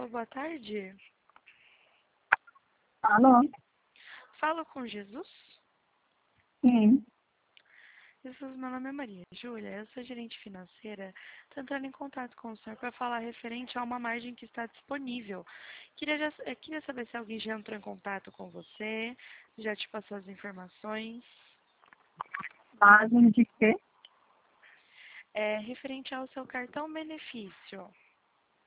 Alô, boa tarde. Alô? Falo com Jesus? Sim. Jesus, meu nome é Maria Júlia, eu sou gerente financeira. Estou entrando em contato com o senhor para falar referente a uma margem que está disponível. Queria saber se alguém já entrou em contato com você, já te passou as informações. Margem de quê? É referente ao seu cartão benefício.